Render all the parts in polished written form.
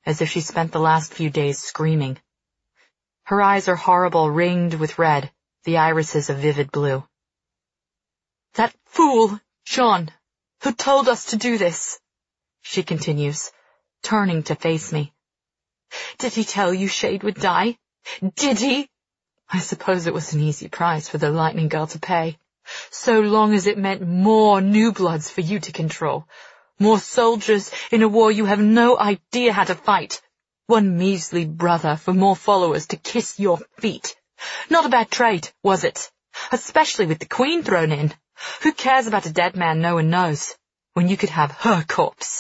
as if she spent the last few days screaming. Her eyes are horrible, ringed with red, the irises a vivid blue. "That fool, John, who told us to do this," she continues, turning to face me. "Did he tell you Shade would die? Did he?" I suppose it was an easy price for the Lightning Girl to pay, so long as it meant more new bloods for you to control, more soldiers in a war you have no idea how to fight, one measly brother for more followers to kiss your feet. Not a bad trade, was it? Especially with the Queen thrown in. Who cares about a dead man no one knows, when you could have her corpse?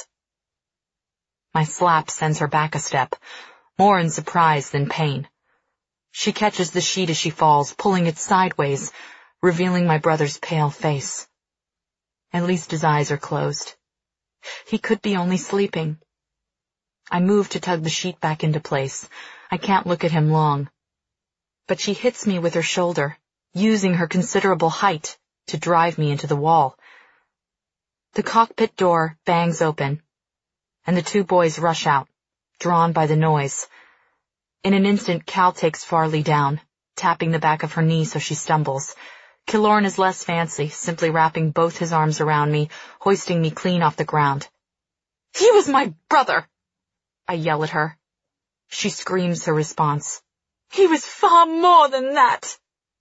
My slap sends her back a step, more in surprise than pain. She catches the sheet as she falls, pulling it sideways, revealing my brother's pale face. At least his eyes are closed. He could be only sleeping. I move to tug the sheet back into place. I can't look at him long. But she hits me with her shoulder, using her considerable height to drive me into the wall. The cockpit door bangs open, and the two boys rush out, drawn by the noise. In an instant, Cal takes Farley down, tapping the back of her knee so she stumbles. Killorn is less fancy, simply wrapping both his arms around me, hoisting me clean off the ground. "He was my brother!" I yell at her. She screams her response. "He was far more than that!"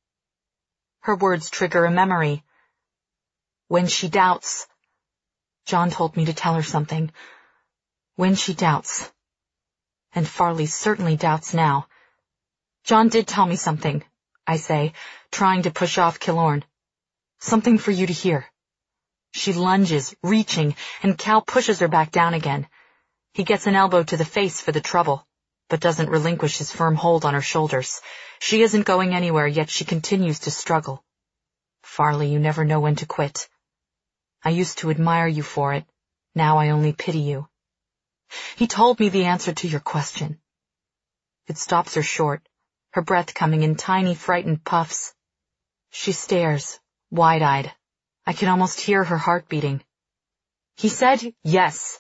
Her words trigger a memory. When she doubts. John told me to tell her something. When she doubts. And Farley certainly doubts now. "John did tell me something," I say, trying to push off Killorn. "Something for you to hear." She lunges, reaching, and Cal pushes her back down again. He gets an elbow to the face for the trouble, but doesn't relinquish his firm hold on her shoulders. She isn't going anywhere, yet she continues to struggle. "Farley, you never know when to quit. I used to admire you for it. Now I only pity you. He told me the answer to your question." It stops her short, her breath coming in tiny, frightened puffs. She stares, wide-eyed. I can almost hear her heart beating. "He said yes."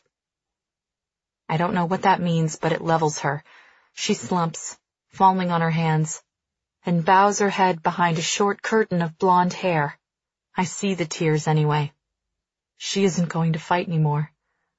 I don't know what that means, but it levels her. She slumps, falling on her hands, and bows her head behind a short curtain of blonde hair. I see the tears anyway. She isn't going to fight anymore.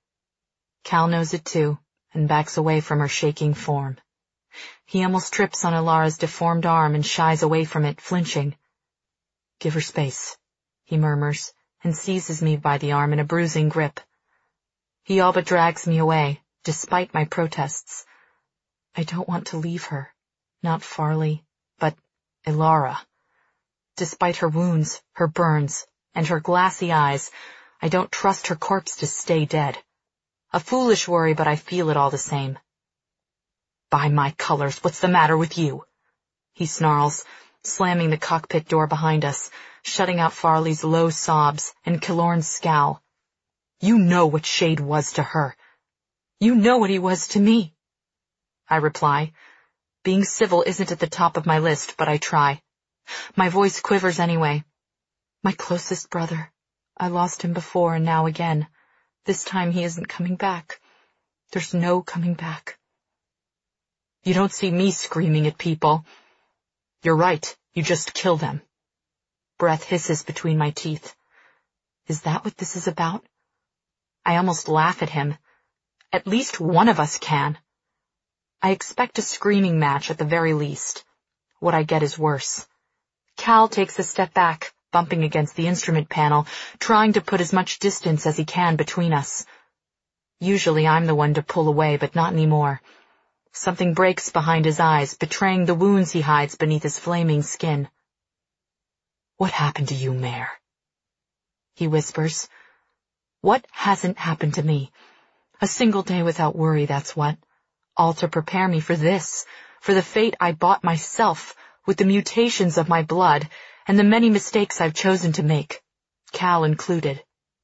Cal knows it too, and backs away from her shaking form. He almost trips on Ilara's deformed arm and shies away from it, flinching. "Give her space," he murmurs, and seizes me by the arm in a bruising grip. He all but drags me away, despite my protests. I don't want to leave her. Not Farley, but Ilara. Despite her wounds, her burns, and her glassy eyes, I don't trust her corpse to stay dead. A foolish worry, but I feel it all the same. "By my colors, what's the matter with you?" he snarls, slamming the cockpit door behind us, shutting out Farley's low sobs and Killorn's scowl. "You know what Shade was to her. You know what he was to me." I reply. Being civil isn't at the top of my list, but I try. My voice quivers anyway. "My closest brother. I lost him before and now again. This time he isn't coming back. There's no coming back." "You don't see me screaming at people." "You're right, you just kill them." Breath hisses between my teeth. Is that what this is about? I almost laugh at him. At least one of us can. I expect a screaming match at the very least. What I get is worse. Cal takes a step back, bumping against the instrument panel, trying to put as much distance as he can between us. Usually I'm the one to pull away, but not anymore. Something breaks behind his eyes, betraying the wounds he hides beneath his flaming skin. "What happened to you, Mare?" he whispers. What hasn't happened to me? A single day without worry, that's what. All to prepare me for this, for the fate I bought myself, with the mutations of my blood, and the many mistakes I've chosen to make, Cal included.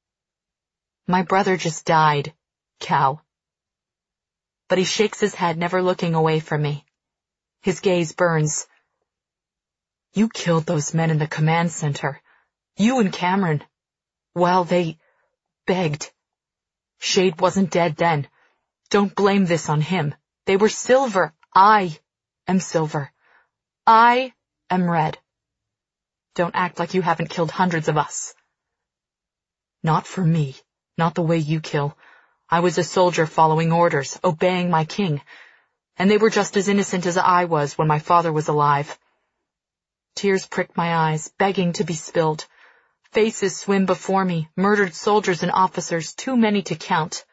My brother just died, Cal. But he shakes his head, never looking away from me. His gaze burns. You killed those men in the command center. You and Cameron. Well, they begged. Shade wasn't dead then. Don't blame this on him. They were silver. I am silver. I am red. Don't act like you haven't killed hundreds of us. Not for me. Not the way you kill. I was a soldier following orders, obeying my king. And they were just as innocent as I was when my father was alive. Tears pricked my eyes, begging to be spilled. Faces swim before me, murdered soldiers and officers, too many to count.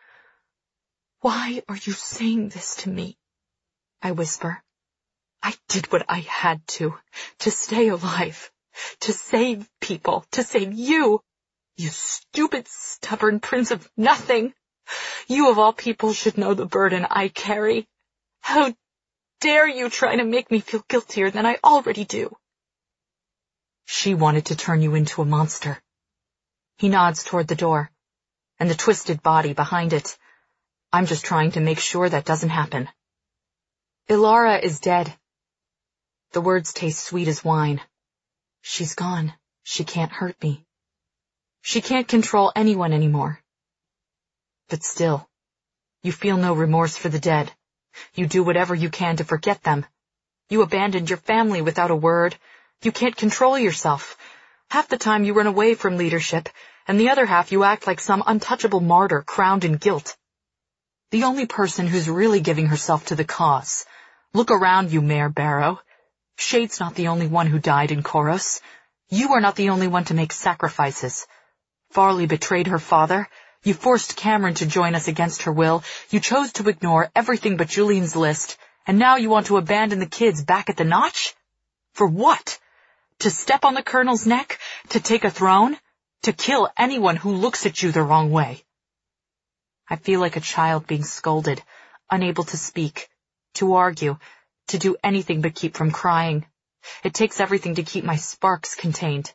Why are you saying this to me? I whisper. I did what I had to stay alive, to save people, to save you. You stupid, stubborn prince of nothing. You of all people should know the burden I carry. How dare you try to make me feel guiltier than I already do? She wanted to turn you into a monster. He nods toward the door, and the twisted body behind it. I'm just trying to make sure that doesn't happen. Ilara is dead. The words taste sweet as wine. She's gone. She can't hurt me. She can't control anyone anymore. But still, you feel no remorse for the dead. You do whatever you can to forget them. You abandoned your family without a word. You can't control yourself. Half the time you run away from leadership, and the other half you act like some untouchable martyr crowned in guilt. The only person who's really giving herself to the cause. Look around you, Mayor Barrow. Shade's not the only one who died in Koros. You are not the only one to make sacrifices. Farley betrayed her father. You forced Cameron to join us against her will. You chose to ignore everything but Julian's list, and now you want to abandon the kids back at the Notch? For what? To step on the Colonel's neck? To take a throne? To kill anyone who looks at you the wrong way? I feel like a child being scolded, unable to speak, to argue, to do anything but keep from crying. It takes everything to keep my sparks contained.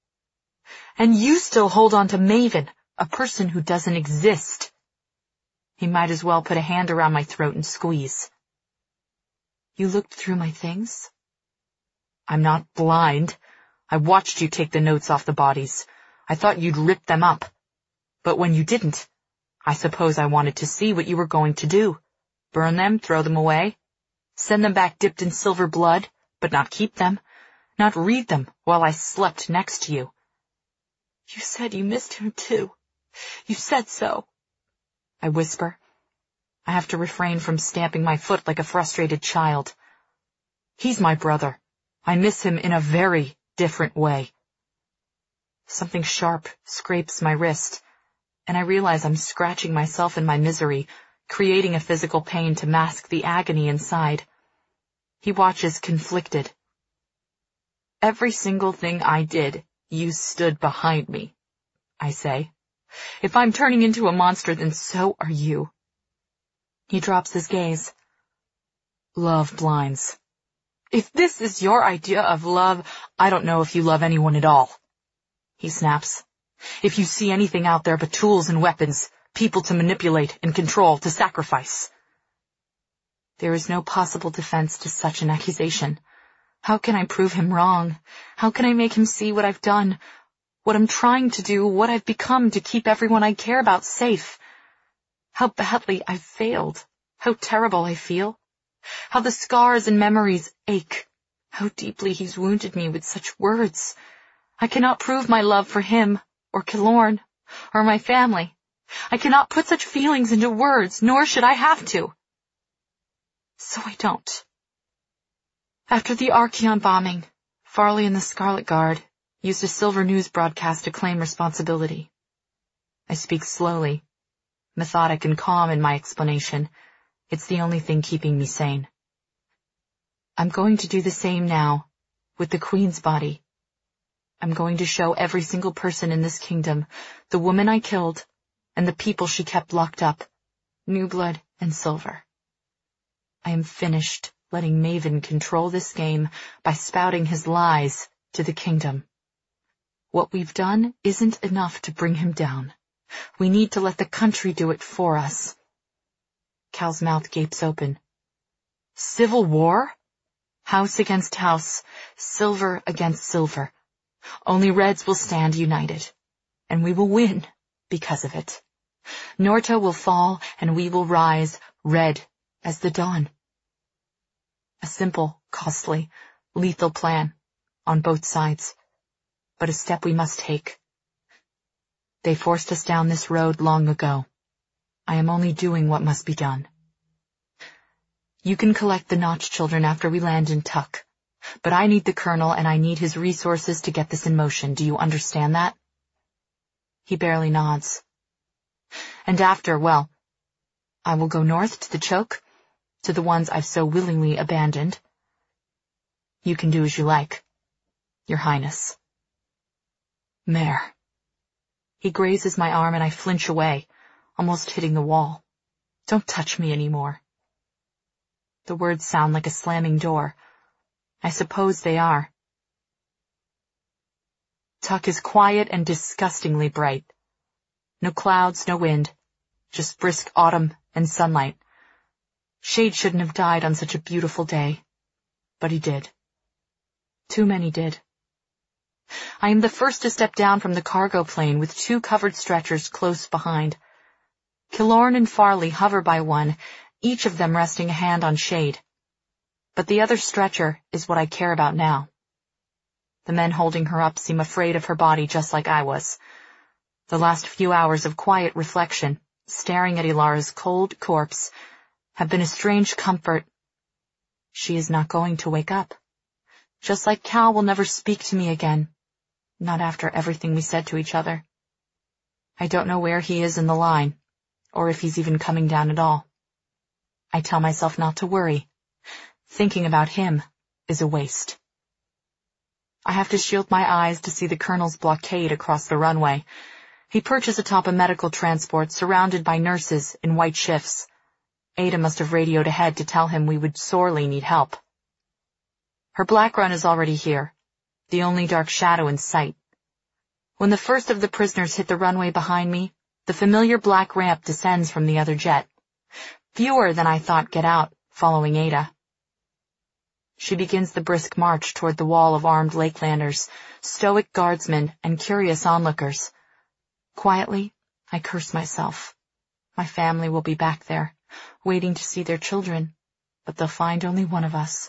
And you still hold on to Maven, a person who doesn't exist. He might as well put a hand around my throat and squeeze. You looked through my things? I'm not blind. I watched you take the notes off the bodies. I thought you'd rip them up. But when you didn't, I suppose I wanted to see what you were going to do. Burn them, throw them away, send them back dipped in silver blood, but not keep them, not read them while I slept next to you. You said you missed him too. You said so. I whisper. I have to refrain from stamping my foot like a frustrated child. He's my brother. I miss him in a very different way. Something sharp scrapes my wrist, and I realize I'm scratching myself in my misery, creating a physical pain to mask the agony inside. He watches conflicted. Every single thing I did, you stood behind me, I say. If I'm turning into a monster, then so are you. He drops his gaze. Love blinds. If this is your idea of love, I don't know if you love anyone at all. He snaps. If you see anything out there but tools and weapons, people to manipulate and control, to sacrifice. There is no possible defense to such an accusation. How can I prove him wrong? How can I make him see what I've done, what I'm trying to do, what I've become to keep everyone I care about safe? How badly I've failed. How terrible I feel. How the scars and memories ache. How deeply he's wounded me with such words. I cannot prove my love for him, or Killorn, or my family. I cannot put such feelings into words, nor should I have to. So I don't. After the Archeon bombing, Farley and the Scarlet Guard used a Silver News broadcast to claim responsibility. I speak slowly, methodic and calm in my explanation. It's the only thing keeping me sane. I'm going to do the same now, with the Queen's body. I'm going to show every single person in this kingdom, the woman I killed, and the people she kept locked up, New Blood and Silver. I am finished letting Maven control this game by spouting his lies to the kingdom. What we've done isn't enough to bring him down. We need to let the country do it for us. Cal's mouth gapes open. Civil war? House against house, silver against silver. Only Reds will stand united, and we will win because of it. Norta will fall, and we will rise, red as the dawn. A simple, costly, lethal plan, on both sides, but a step we must take. They forced us down this road long ago. I am only doing what must be done. You can collect the Notch children after we land in Tuck, but I need the Colonel and I need his resources to get this in motion. Do you understand that? He barely nods. And after, well, I will go north to the Choke, to the ones I've so willingly abandoned. You can do as you like, Your Highness. Mare. He grazes my arm and I flinch away, almost hitting the wall. Don't touch me anymore. The words sound like a slamming door. I suppose they are. Tuck is quiet and disgustingly bright. No clouds, no wind, just brisk autumn and sunlight. Shade shouldn't have died on such a beautiful day, but he did. Too many did. I am the first to step down from the cargo plane with 2 covered stretchers close behind. Killorn and Farley hover by one, each of them resting a hand on Shade. But the other stretcher is what I care about now. The men holding her up seem afraid of her body just like I was. The last few hours of quiet reflection, staring at Ilara's cold corpse, have been a strange comfort. She is not going to wake up. Just like Cal will never speak to me again. Not after everything we said to each other. I don't know where he is in the line, or if he's even coming down at all. I tell myself not to worry. Thinking about him is a waste. I have to shield my eyes to see the Colonel's blockade across the runway. He perches atop a medical transport surrounded by nurses in white shifts. Ada must have radioed ahead to tell him we would sorely need help. Her black run is already here, the only dark shadow in sight. When the first of the prisoners hit the runway behind me, the familiar black ramp descends from the other jet. Fewer than I thought get out, following Ada. She begins the brisk march toward the wall of armed Lakelanders, stoic guardsmen, and curious onlookers. Quietly, I curse myself. My family will be back there, waiting to see their children, but they'll find only one of us.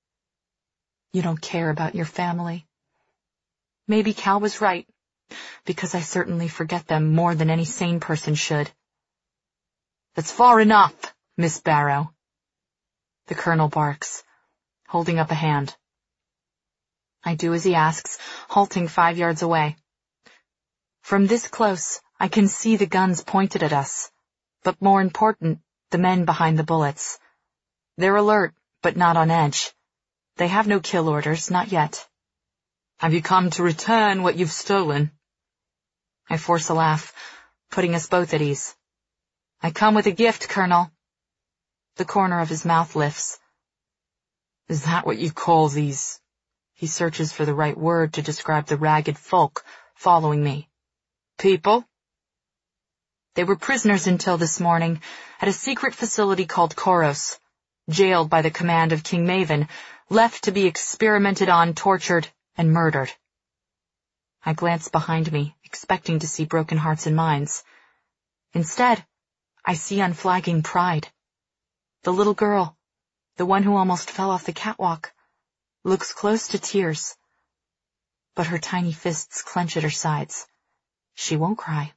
You don't care about your family. Maybe Cal was right, because I certainly forget them more than any sane person should. That's far enough, Miss Barrow. The Colonel barks, holding up a hand. I do as he asks, halting 5 yards away. From this close, I can see the guns pointed at us, but more important, the men behind the bullets. They're alert, but not on edge. They have no kill orders, not yet. Have you come to return what you've stolen? I force a laugh, putting us both at ease. I come with a gift, Colonel. The corner of his mouth lifts. Is that what you call these? He searches for the right word to describe the ragged folk following me. People? They were prisoners until this morning at a secret facility called Koros, jailed by the command of King Maven, left to be experimented on, tortured, and murdered. I glance behind me, expecting to see broken hearts and minds. Instead, I see unflagging pride. The little girl, the one who almost fell off the catwalk, looks close to tears, but her tiny fists clench at her sides. She won't cry.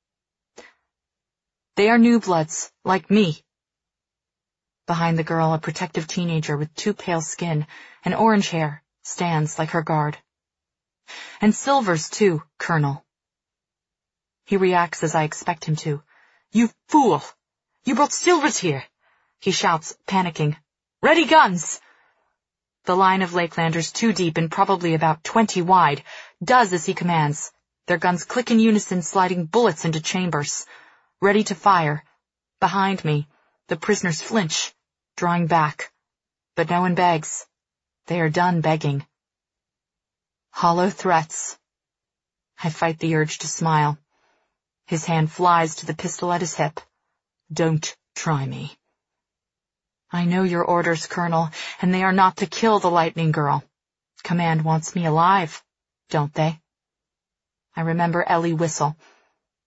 They are new bloods, like me. Behind the girl, a protective teenager with too pale skin and orange hair stands like her guard. And Silvers, too, Colonel. He reacts as I expect him to. You fool! You brought Silvers here! He shouts, panicking. Ready guns! The line of Lakelanders, 2 deep and probably about 20 wide, does as he commands. Their guns click in unison, sliding bullets into chambers. Ready to fire. Behind me, the prisoners flinch, drawing back. But no one begs. They are done begging. Hollow threats. I fight the urge to smile. His hand flies to the pistol at his hip. Don't try me. I know your orders, Colonel, and they are not to kill the Lightning Girl. Command wants me alive, don't they? I remember Ellie whistle.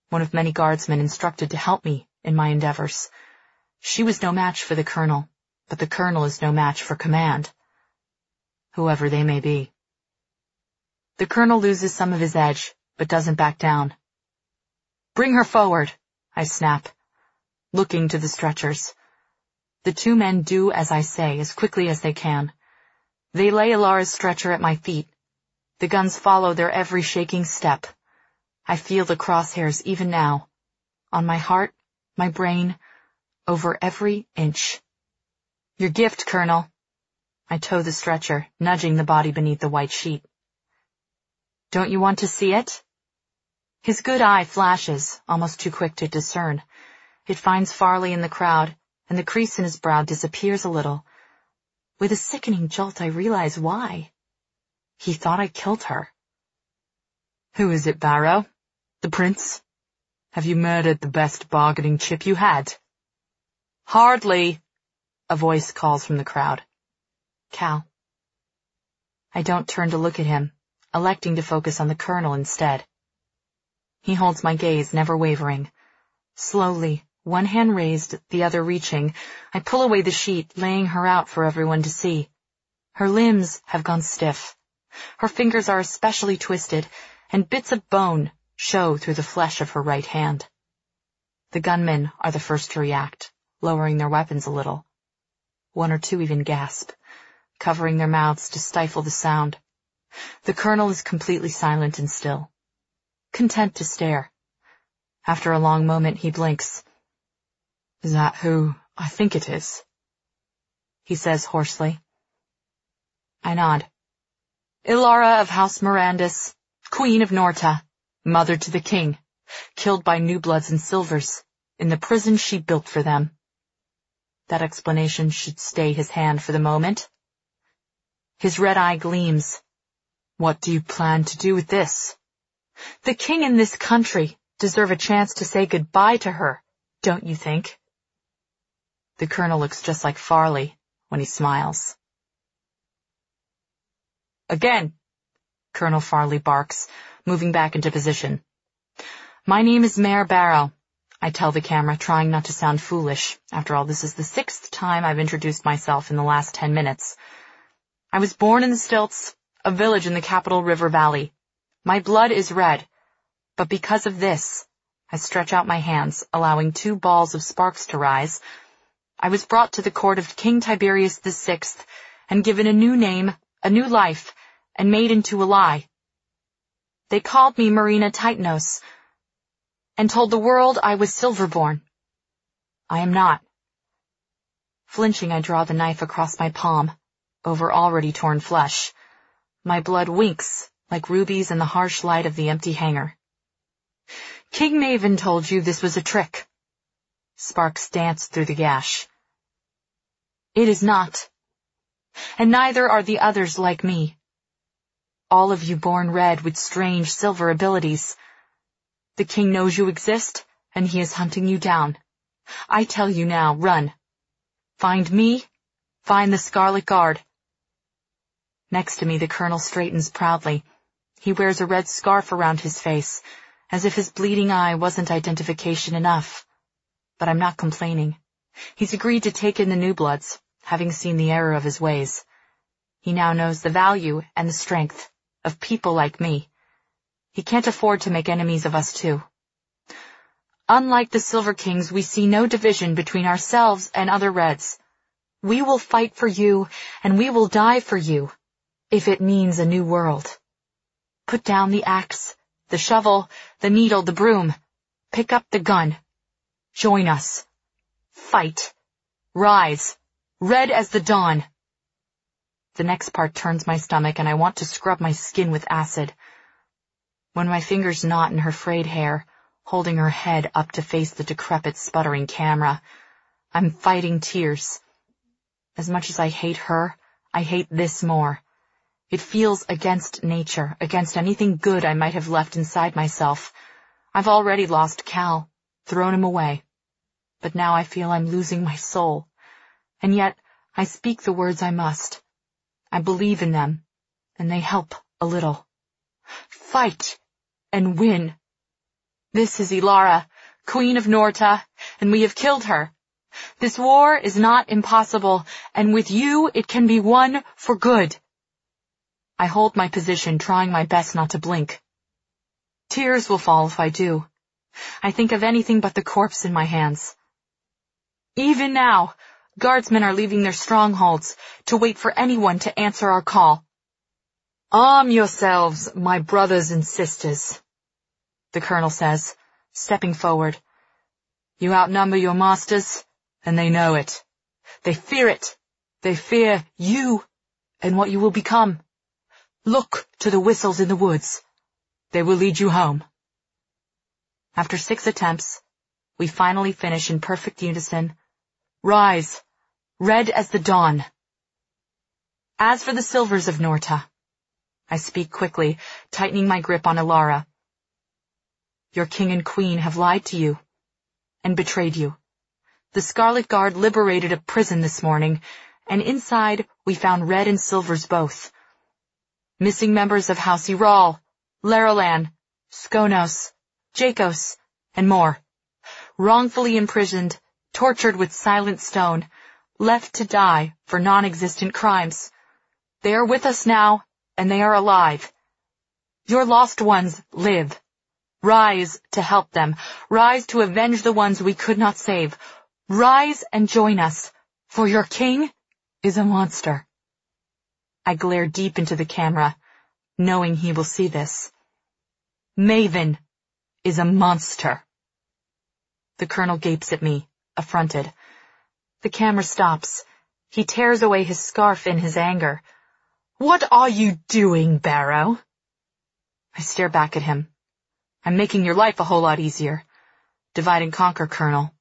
one of many guardsmen instructed to help me in my endeavors. She was no match for the colonel, but the colonel is no match for command, whoever they may be. The colonel loses some of his edge, but doesn't back down. "Bring her forward," I snap, looking to the stretchers. The two men do as I say as quickly as they can. They lay Ilara's stretcher at my feet. The guns follow their every shaking step. I feel the crosshairs even now, on my heart, my brain, over every inch. "Your gift, Colonel." I tow the stretcher, nudging the body beneath the white sheet. "Don't you want to see it?" His good eye flashes, almost too quick to discern. It finds Farley in the crowd, and the crease in his brow disappears a little. With a sickening jolt, I realize why. He thought I killed her. "Who is it, Barrow? The prince? Have you murdered the best bargaining chip you had?" "Hardly," a voice calls from the crowd. "Cal." I don't turn to look at him, electing to focus on the colonel instead. He holds my gaze, never wavering. Slowly, one hand raised, the other reaching, I pull away the sheet, laying her out for everyone to see. Her limbs have gone stiff. Her fingers are especially twisted, and bits of bone show through the flesh of her right hand. The gunmen are the first to react, lowering their weapons a little. One or two even gasp, covering their mouths to stifle the sound. The colonel is completely silent and still, content to stare. After a long moment, he blinks. "Is that who I think it is?" he says hoarsely. I nod. "Ilara of House Mirandus, Queen of Norta, mother to the king, killed by New Bloods and Silvers, in the prison she built for them." That explanation should stay his hand for the moment. His red eye gleams. "What do you plan to do with this?" "The king and this country deserve a chance to say goodbye to her, don't you think?" The colonel looks just like Farley when he smiles. "Again," Colonel Farley barks, moving back into position. "My name is Mayor Barrow," I tell the camera, trying not to sound foolish. After all, this is the 6th time I've introduced myself in the last 10 minutes. "I was born in the Stilts, a village in the Capital River Valley. My blood is red, but because of this," I stretch out my hands, allowing 2 balls of sparks to rise, "I was brought to the court of King Tiberius VI and given a new name, a new life, and made into a lie. They called me Marina Titanos and told the world I was Silverborn. I am not." Flinching, I draw the knife across my palm, over already torn flesh. My blood winks like rubies in the harsh light of the empty hangar. "King Maven told you this was a trick." Sparks dance through the gash. "It is not. And neither are the others like me. All of you born red with strange silver abilities. The king knows you exist, and he is hunting you down. I tell you now, run. Find me, find the Scarlet Guard." Next to me, the colonel straightens proudly. He wears a red scarf around his face, as if his bleeding eye wasn't identification enough. But I'm not complaining. He's agreed to take in the New Bloods, having seen the error of his ways. He now knows the value and the strength of people like me. He can't afford to make enemies of us too. Unlike the Silver Kings, we see no division between ourselves and other Reds. We will fight for you, and we will die for you, if it means a new world. Put down the axe, the shovel, the needle, the broom. Pick up the gun. Join us. Fight. Rise. Red as the dawn. The next part turns my stomach, and I want to scrub my skin with acid. When my fingers knot in her frayed hair, holding her head up to face the decrepit, sputtering camera, I'm fighting tears. As much as I hate her, I hate this more. It feels against nature, against anything good I might have left inside myself. I've already lost Cal, thrown him away. But now I feel I'm losing my soul. And yet, I speak the words I must. I believe in them, and they help a little. Fight and win. This is Ilara, Queen of Norta, and we have killed her. This war is not impossible, and with you it can be won for good. I hold my position, trying my best not to blink. Tears will fall if I do. I think of anything but the corpse in my hands. Even now, guardsmen are leaving their strongholds to wait for anyone to answer our call. Arm yourselves, my brothers and sisters, the colonel says, stepping forward. You outnumber your masters, and they know it. They fear it. They fear you and what you will become. Look to the whistles in the woods. They will lead you home. After 6 attempts, we finally finish in perfect unison. Rise, red as the dawn. As for the silvers of Norta, I speak quickly, tightening my grip on Ilara. Your king and queen have lied to you and betrayed you. The Scarlet Guard liberated a prison this morning, and inside we found red and silvers both. Missing members of House Iral, Leralan, Skonos, Jakos, and more. Wrongfully imprisoned, tortured with silent stone, left to die for non-existent crimes. They are with us now, and they are alive. Your lost ones live. Rise to help them. Rise to avenge the ones we could not save. Rise and join us, for your king is a monster. I glare deep into the camera, knowing he will see this. Maven is a monster. The colonel gapes at me, affronted. The camera stops. He tears away his scarf in his anger. What are you doing, Barrow? I stare back at him. I'm making your life a whole lot easier. Divide and conquer, Colonel.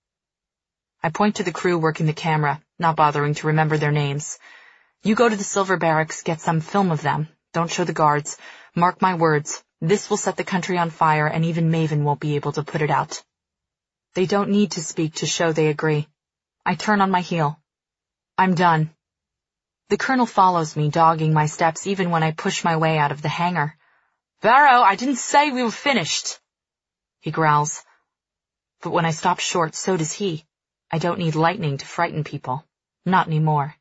I point to the crew working the camera, not bothering to remember their names. You go to the Silver Barracks, get some film of them. Don't show the guards. Mark my words, this will set the country on fire, and even Maven won't be able to put it out. They don't need to speak to show they agree. I turn on my heel. I'm done. The colonel follows me, dogging my steps even when I push my way out of the hangar. Barrow, I didn't say we were finished, he growls. But when I stop short, so does he. I don't need lightning to frighten people. Not anymore.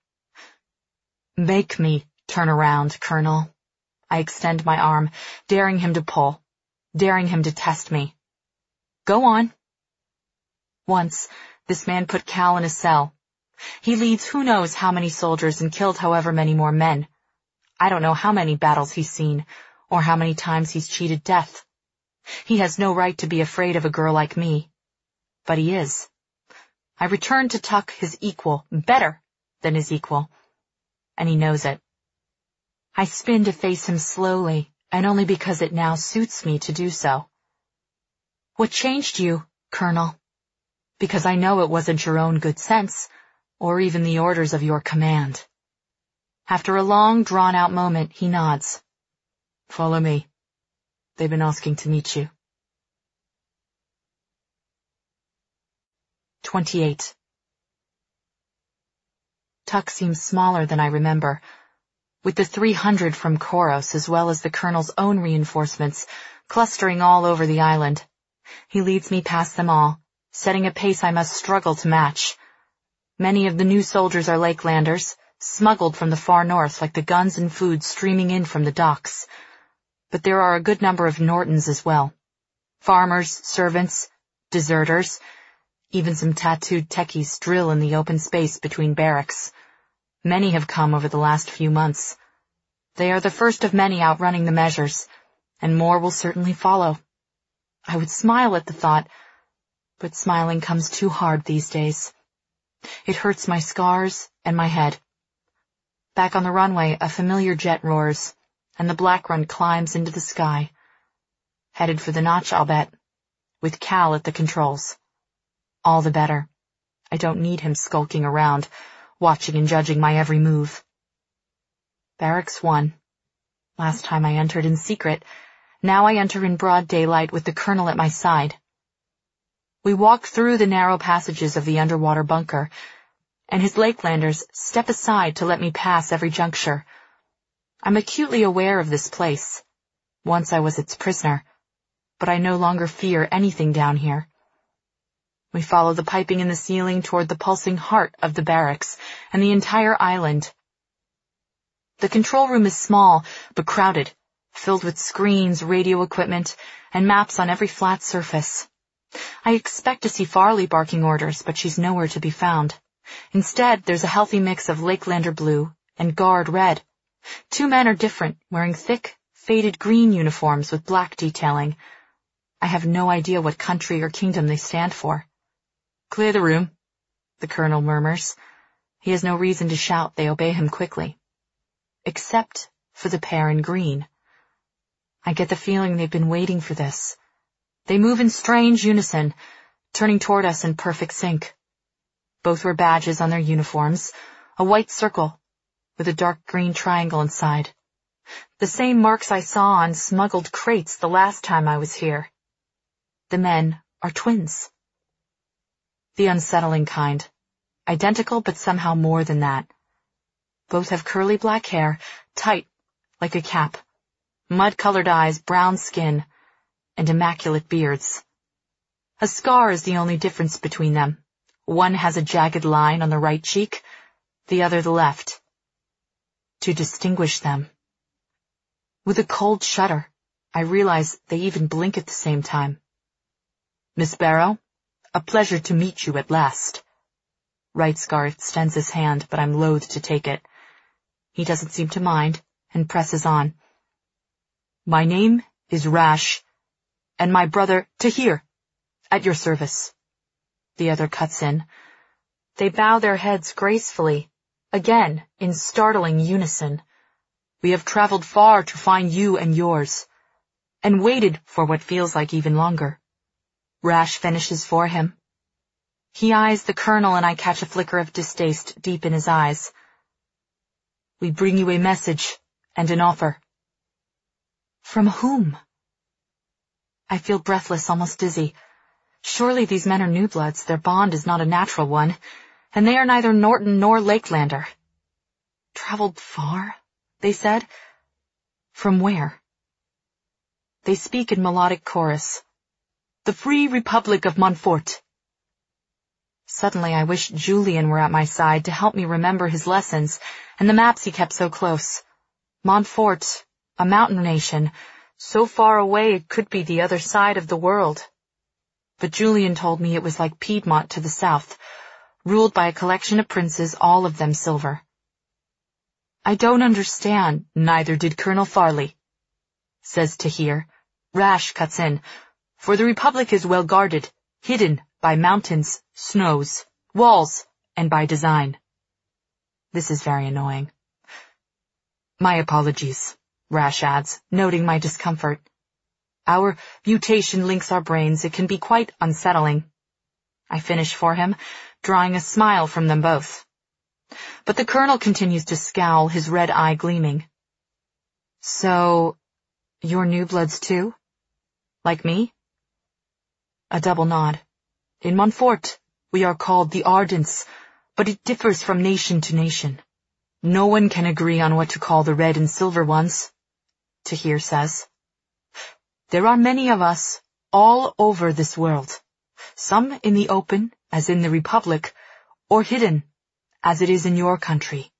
Make me turn around, Colonel. I extend my arm, daring him to pull, daring him to test me. Go on. Once, this man put Cal in a cell. He leads who knows how many soldiers and killed however many more men. I don't know how many battles he's seen, or how many times he's cheated death. He has no right to be afraid of a girl like me. But he is. I return to Tuck his equal, better than his equal. And he knows it. I spin to face him slowly, and only because it now suits me to do so. What changed you, Colonel? Because I know it wasn't your own good sense, or even the orders of your command. After a long, drawn-out moment, he nods. Follow me. They've been asking to meet you. 28. Tuck seems smaller than I remember. With the 300 from Koros as well as the colonel's own reinforcements clustering all over the island, he leads me past them all, setting a pace I must struggle to match. Many of the new soldiers are Lakelanders, smuggled from the far north like the guns and food streaming in from the docks. But there are a good number of Nortons as well. Farmers, servants, deserters, even some tattooed techies drill in the open space between barracks. Many have come over the last few months. They are the first of many outrunning the measures, and more will certainly follow. I would smile at the thought, but smiling comes too hard these days. It hurts my scars and my head. Back on the runway, a familiar jet roars, and the Black Run climbs into the sky. Headed for the notch, I'll bet, with Cal at the controls. All the better. I don't need him skulking around, watching and judging my every move. Barracks 1. Last time I entered in secret, now I enter in broad daylight with the colonel at my side. We walk through the narrow passages of the underwater bunker, and his Lakelanders step aside to let me pass every juncture. I'm acutely aware of this place. Once I was its prisoner, but I no longer fear anything down here. We follow the piping in the ceiling toward the pulsing heart of the barracks and the entire island. The control room is small, but crowded, filled with screens, radio equipment, and maps on every flat surface. I expect to see Farley barking orders, but she's nowhere to be found. Instead, there's a healthy mix of Lakelander blue and Guard red. 2 men are different, wearing thick, faded green uniforms with black detailing. I have no idea what country or kingdom they stand for. "Clear the room," the colonel murmurs. He has no reason to shout. They obey him quickly. Except for the pair in green. I get the feeling they've been waiting for this. They move in strange unison, turning toward us in perfect sync. Both wear badges on their uniforms, a white circle with a dark green triangle inside. The same marks I saw on smuggled crates the last time I was here. The men are twins. The unsettling kind. Identical, but somehow more than that. Both have curly black hair, tight like a cap, mud-colored eyes, brown skin, and immaculate beards. A scar is the only difference between them. One has a jagged line on the right cheek, the other the left. To distinguish them. With a cold shudder, I realize they even blink at the same time. "Miss Barrow, a pleasure to meet you at last." Right Scar extends his hand, but I'm loath to take it. He doesn't seem to mind, and presses on. "My name is Rash, and my brother Tahir, at your service." The other cuts in. They bow their heads gracefully, again in startling unison. "We have traveled far to find you and yours, and waited for what feels like even longer." Rash finishes for him. He eyes the colonel, and I catch a flicker of distaste deep in his eyes. "We bring you a message and an offer." "From whom?" I feel breathless, almost dizzy. Surely these men are new bloods. Their bond is not a natural one, and they are neither Norton nor Lakelander. "Traveled far," they said. "From where?" They speak in melodic chorus. "The Free Republic of Montfort." Suddenly I wish Julian were at my side to help me remember his lessons and the maps he kept so close. Montfort, a mountain nation, so far away it could be the other side of the world. But Julian told me it was like Piedmont to the south, ruled by a collection of princes, all of them silver. "I don't understand." "Neither did Colonel Farley," says Tahir. Rash cuts in. "For the Republic is well guarded, hidden by mountains, snows, walls, and by design." This is very annoying. "My apologies," Rash adds, noting my discomfort. "Our mutation links our brains. It can be quite unsettling." I finish for him, drawing a smile from them both. But the colonel continues to scowl, his red eye gleaming. "So, you're new bloods too? Like me?" A double nod. "In Montfort, we are called the Ardents, but it differs from nation to nation. No one can agree on what to call the red and silver ones," Tahir says. "There are many of us all over this world, some in the open, as in the Republic, or hidden, as it is in your country."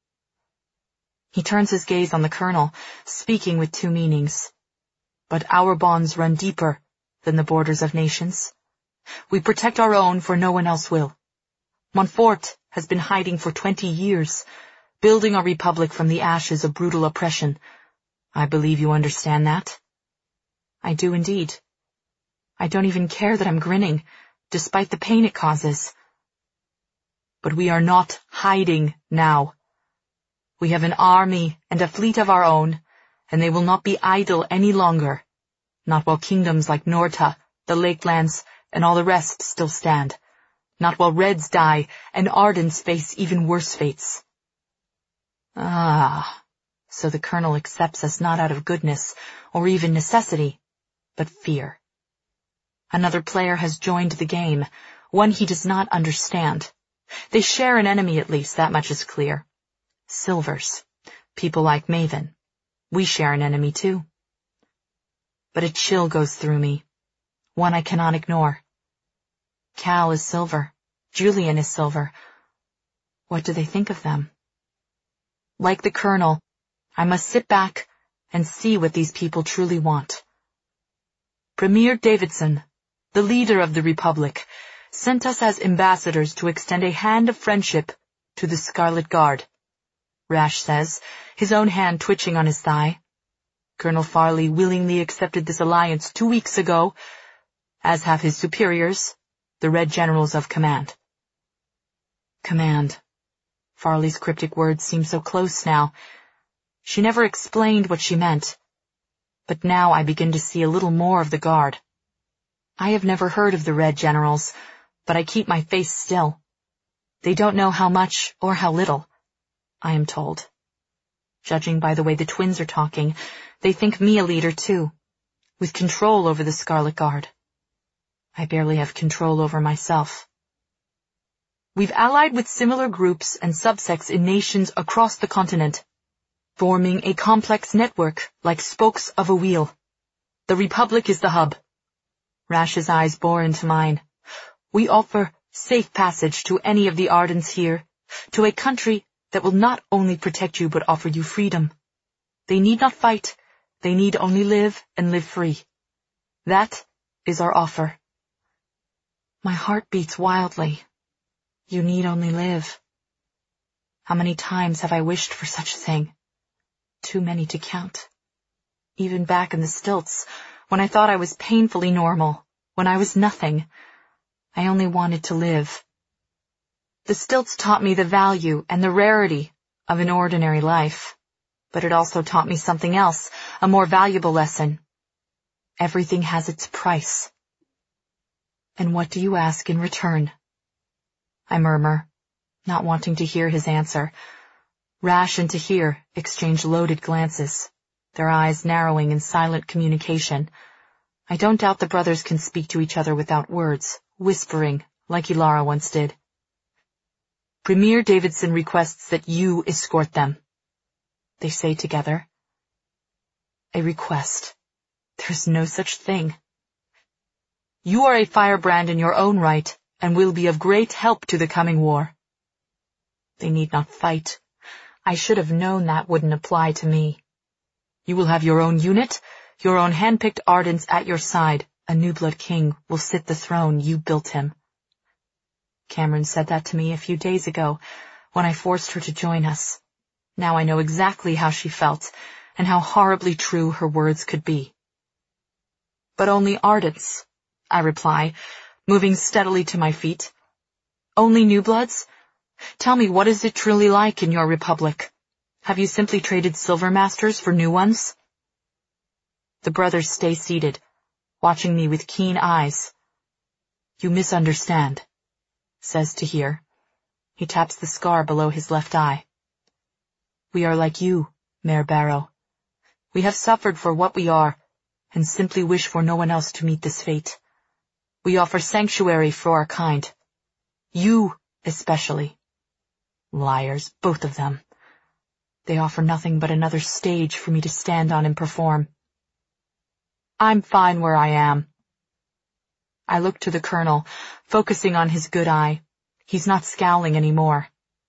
He turns his gaze on the colonel, speaking with two meanings. "But our bonds run deeper than the borders of nations. We protect our own, for no one else will. Montfort has been hiding for 20 years, building a republic from the ashes of brutal oppression. I believe you understand that." I do indeed. I don't even care that I'm grinning, despite the pain it causes. "But we are not hiding now. We have an army and a fleet of our own, and they will not be idle any longer. Not while kingdoms like Norta, the Lakelands, and all the rest still stand. Not while Reds die and Ardents face even worse fates." Ah, so the colonel accepts us not out of goodness, or even necessity, but fear. Another player has joined the game, one he does not understand. They share an enemy at least, that much is clear. Silvers, people like Maven. We share an enemy too. But a chill goes through me. one I cannot ignore. Cal is silver. Julian is silver. What do they think of them? Like the Colonel, I must sit back and see what these people truly want. Premier Davidson, the leader of the Republic, sent us as ambassadors to extend a hand of friendship to the Scarlet Guard. Rash says, his own hand twitching on his thigh. Colonel Farley willingly accepted this alliance 2 weeks ago, as have his superiors, the Red Generals of Command. Command. Farley's cryptic words seem so close now. She never explained what she meant. But now I begin to see a little more of the Guard. I have never heard of the Red Generals, but I keep my face still. They don't know how much or how little, I am told. Judging by the way the twins are talking, they think me a leader too, with control over the Scarlet Guard. I barely have control over myself. We've allied with similar groups and subsects in nations across the continent, forming a complex network like spokes of a wheel. The Republic is the hub. Rash's eyes bore into mine. We offer safe passage to any of the Ardens here, to a country that will not only protect you but offer you freedom. They need not fight, they need only live and live free. That is our offer. My heart beats wildly. You need only live. How many times have I wished for such a thing? Too many to count. Even back in the stilts, when I thought I was painfully normal, when I was nothing, I only wanted to live. The stilts taught me the value and the rarity of an ordinary life, but it also taught me something else, a more valuable lesson. Everything has its price. And what do you ask in return? I murmur, not wanting to hear his answer. Rash and Tahir exchange loaded glances, their eyes narrowing in silent communication. I don't doubt the brothers can speak to each other without words, whispering, like Ilara once did. Premier Davidson requests that you escort them, they say together. A request. There's no such thing. You are a firebrand in your own right, and will be of great help to the coming war. They need not fight. I should have known that wouldn't apply to me. You will have your own unit, your own hand-picked Ardens at your side. A new blood king will sit the throne you built him. Cameron said that to me a few days ago, when I forced her to join us. Now I know exactly how she felt, and how horribly true her words could be. But only Ardens, I reply, moving steadily to my feet. Only new bloods? Tell me, what is it truly like in your republic? Have you simply traded silver masters for new ones? The brothers stay seated, watching me with keen eyes. You misunderstand, says Tahir. He taps the scar below his left eye. We are like you, Mayor Barrow. We have suffered for what we are, and simply wish for no one else to meet this fate. We offer sanctuary for our kind. You, especially. Liars, both of them. They offer nothing but another stage for me to stand on and perform. I'm fine where I am. I look to the Colonel, focusing on his good eye. He's not scowling anymore.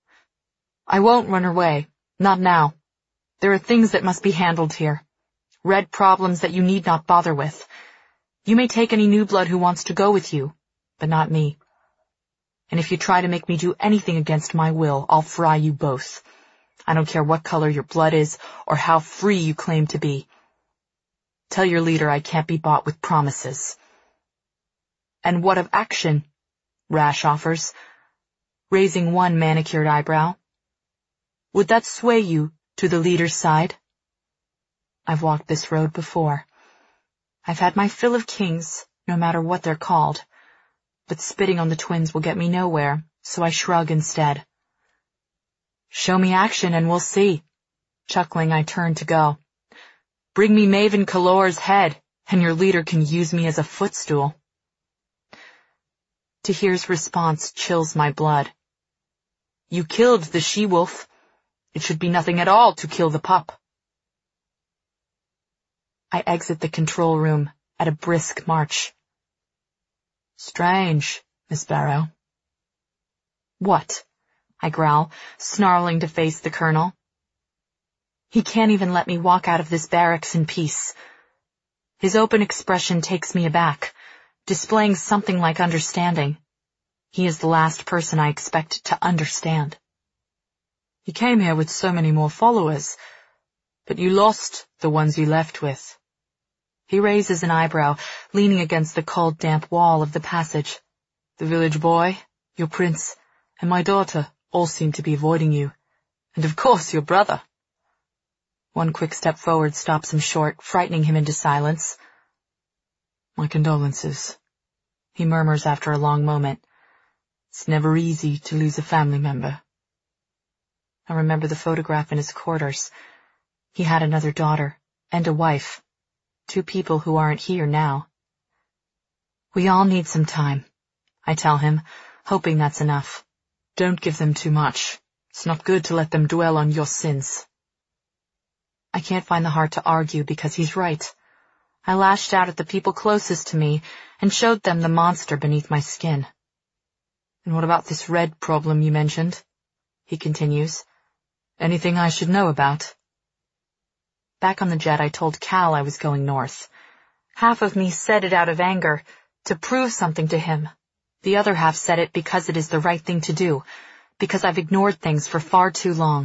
I won't run away, not now. There are things that must be handled here. Red problems that you need not bother with. You may take any new blood who wants to go with you, but not me. And if you try to make me do anything against my will, I'll fry you both. I don't care what color your blood is or how free you claim to be. Tell your leader I can't be bought with promises. And what of action? Rash offers, raising one manicured eyebrow. Would that sway you to the leader's side? I've walked this road before. I've had my fill of kings, no matter what they're called. But spitting on the twins will get me nowhere, so I shrug instead. Show me action and we'll see. Chuckling, I turn to go. Bring me Maven Kalor's head, and your leader can use me as a footstool. Tahir's response chills my blood. You killed the she-wolf. It should be nothing at all to kill the pup. I exit the control room at a brisk march. Strange, Miss Barrow. What? I growl, snarling to face the colonel. He can't even let me walk out of this barracks in peace. His open expression takes me aback, displaying something like understanding. He is the last person I expect to understand. You came here with so many more followers, but you lost the ones you left with. He raises an eyebrow, leaning against the cold, damp wall of the passage. The village boy, your prince, and my daughter all seem to be avoiding you. And of course your brother. One quick step forward stops him short, frightening him into silence. My condolences, he murmurs after a long moment. It's never easy to lose a family member. I remember the photograph in his quarters. He had another daughter and a wife, 2 people who aren't here now. We all need some time, I tell him, hoping that's enough. Don't give them too much. It's not good to let them dwell on your sins. I can't find the heart to argue because he's right. I lashed out at the people closest to me and showed them the monster beneath my skin. And what about this red problem you mentioned? He continues. Anything I should know about? Back on the jet, I told Cal I was going north. Half of me said it out of anger, to prove something to him. The other half said it because it is the right thing to do, because I've ignored things for far too long.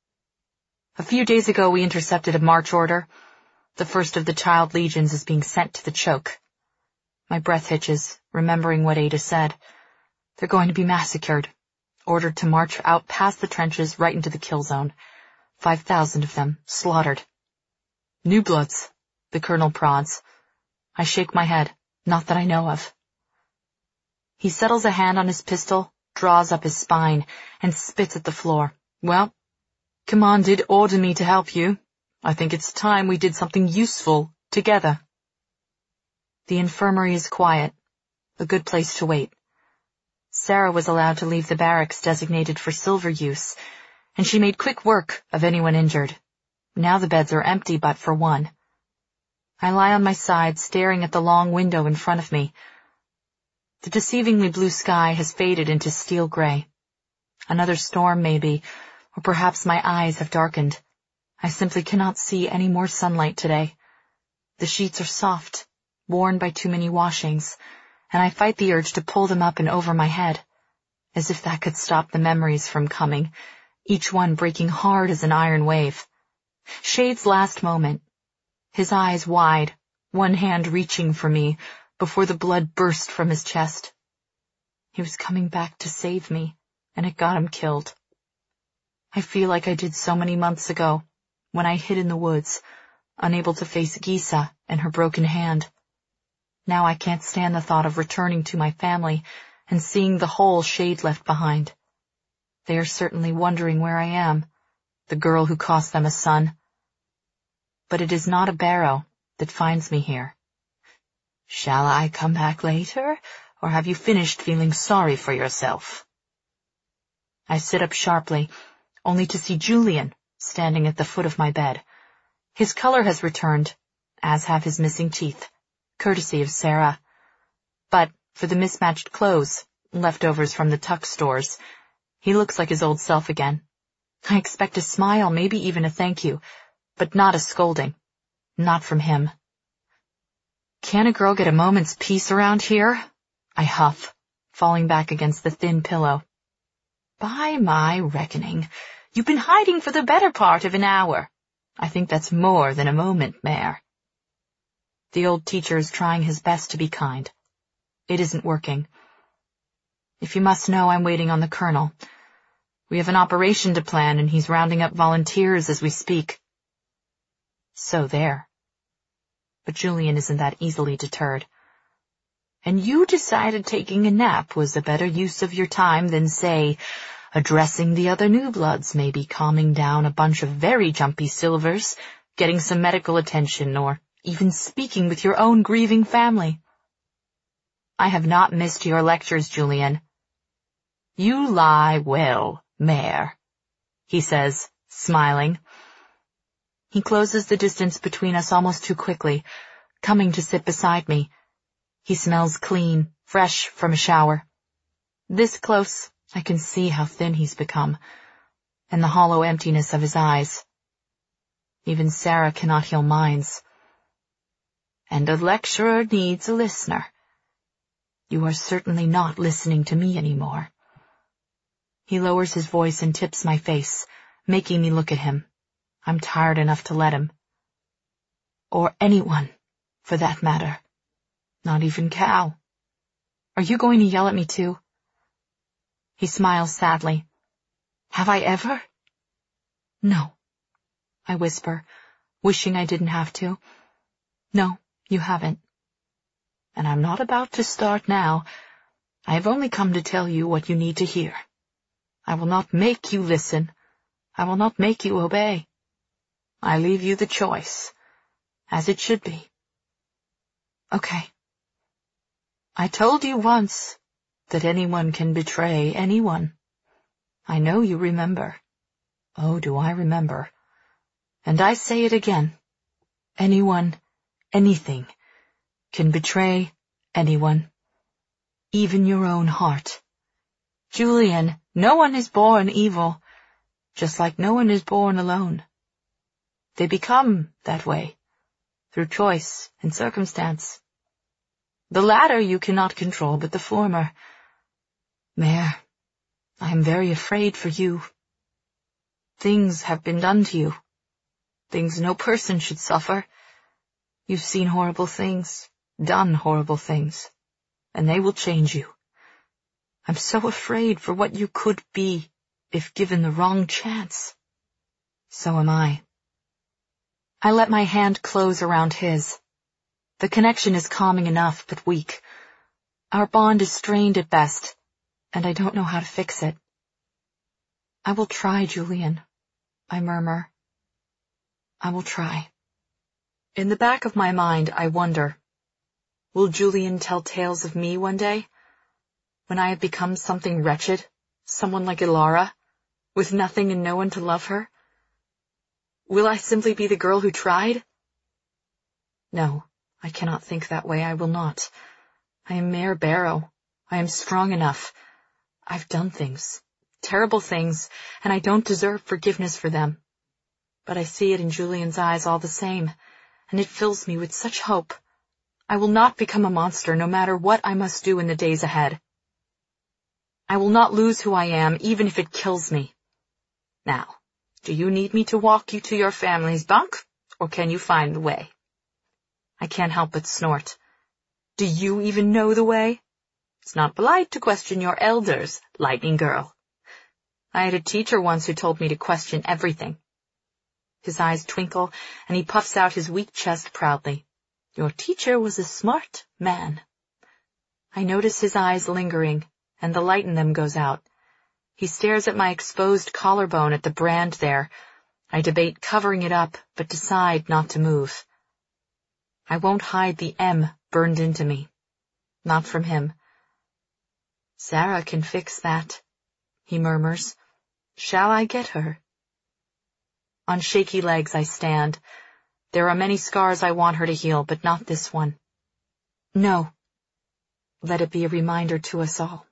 A few days ago, we intercepted a march order. The first of the child legions is being sent to the choke. My breath hitches, remembering what Ada said. They're going to be massacred, ordered to march out past the trenches right into the kill zone. 5,000 of them, slaughtered. New bloods, the colonel prods. I shake my head, not that I know of. He settles a hand on his pistol, draws up his spine, and spits at the floor. Well, Command did order me to help you. I think it's time we did something useful together. The infirmary is quiet, a good place to wait. Sarah was allowed to leave the barracks designated for silver use, and she made quick work of anyone injured. Now the beds are empty but for one. I lie on my side, staring at the long window in front of me. The deceivingly blue sky has faded into steel gray. Another storm, maybe, or perhaps my eyes have darkened. I simply cannot see any more sunlight today. The sheets are soft, worn by too many washings, and I fight the urge to pull them up and over my head, as if that could stop the memories from coming, each one breaking hard as an iron wave. Shade's last moment, his eyes wide, one hand reaching for me, before the blood burst from his chest. He was coming back to save me, and it got him killed. I feel like I did so many months ago, when I hid in the woods, unable to face Gisa and her broken hand. Now I can't stand the thought of returning to my family and seeing the hole Shade left behind. They are certainly wondering where I am, the girl who cost them a son. But it is not a Barrow that finds me here. Shall I come back later, or have you finished feeling sorry for yourself? I sit up sharply, only to see Julian standing at the foot of my bed. His color has returned, as have his missing teeth, courtesy of Sarah. But for the mismatched clothes, leftovers from the tuck stores, he looks like his old self again. I expect a smile, maybe even a thank you, but not a scolding. Not from him. Can a girl get a moment's peace around here? I huff, falling back against the thin pillow. By my reckoning, you've been hiding for the better part of an hour. I think that's more than a moment, Mare. The old teacher is trying his best to be kind. It isn't working. If you must know, I'm waiting on the colonel. We have an operation to plan, and he's rounding up volunteers as we speak. So there. But Julian isn't that easily deterred. And you decided taking a nap was a better use of your time than, say, addressing the other new bloods, maybe calming down a bunch of very jumpy silvers, getting some medical attention, or even speaking with your own grieving family. I have not missed your lectures, Julian. You lie well, Mare, he says, smiling. He closes the distance between us almost too quickly, coming to sit beside me. He smells clean, fresh from a shower. This close, I can see how thin he's become, and the hollow emptiness of his eyes. Even Sarah cannot heal minds. And a lecturer needs a listener. You are certainly not listening to me anymore. He lowers his voice and tips my face, making me look at him. I'm tired enough to let him. Or anyone, for that matter. Not even Cal. Are you going to yell at me too? He smiles sadly. Have I ever? No, I whisper, wishing I didn't have to. No, you haven't. And I'm not about to start now. I have only come to tell you what you need to hear. I will not make you listen. I will not make you obey. I leave you the choice, as it should be. Okay. I told you once that anyone can betray anyone. I know you remember. Oh, do I remember. And I say it again. Anyone, anything, can betray anyone. Even your own heart. Julian, no one is born evil, just like no one is born alone. They become that way, through choice and circumstance. The latter you cannot control, but the former. Mare, I am very afraid for you. Things have been done to you. Things no person should suffer. You've seen horrible things, done horrible things, and they will change you. I'm so afraid for what you could be if given the wrong chance. So am I. I let my hand close around his. The connection is calming enough, but weak. Our bond is strained at best, and I don't know how to fix it. I will try, Julian, I murmur. I will try. In the back of my mind, I wonder, will Julian tell tales of me one day? When I have become something wretched, someone like Ilara, with nothing and no one to love her? Will I simply be the girl who tried? No, I cannot think that way. I will not. I am Mare Barrow. I am strong enough. I've done things, terrible things, and I don't deserve forgiveness for them. But I see it in Julian's eyes all the same, and it fills me with such hope. I will not become a monster no matter what I must do in the days ahead. I will not lose who I am, even if it kills me. Now, do you need me to walk you to your family's bunk, or can you find the way? I can't help but snort. Do you even know the way? It's not polite to question your elders, Lightning Girl. I had a teacher once who told me to question everything. His eyes twinkle, and he puffs out his weak chest proudly. Your teacher was a smart man. I notice his eyes lingering, and the light in them goes out. He stares at my exposed collarbone at the brand there. I debate covering it up, but decide not to move. I won't hide the M burned into me. Not from him. Sarah can fix that, he murmurs. Shall I get her? On shaky legs I stand. There are many scars I want her to heal, but not this one. No. Let it be a reminder to us all.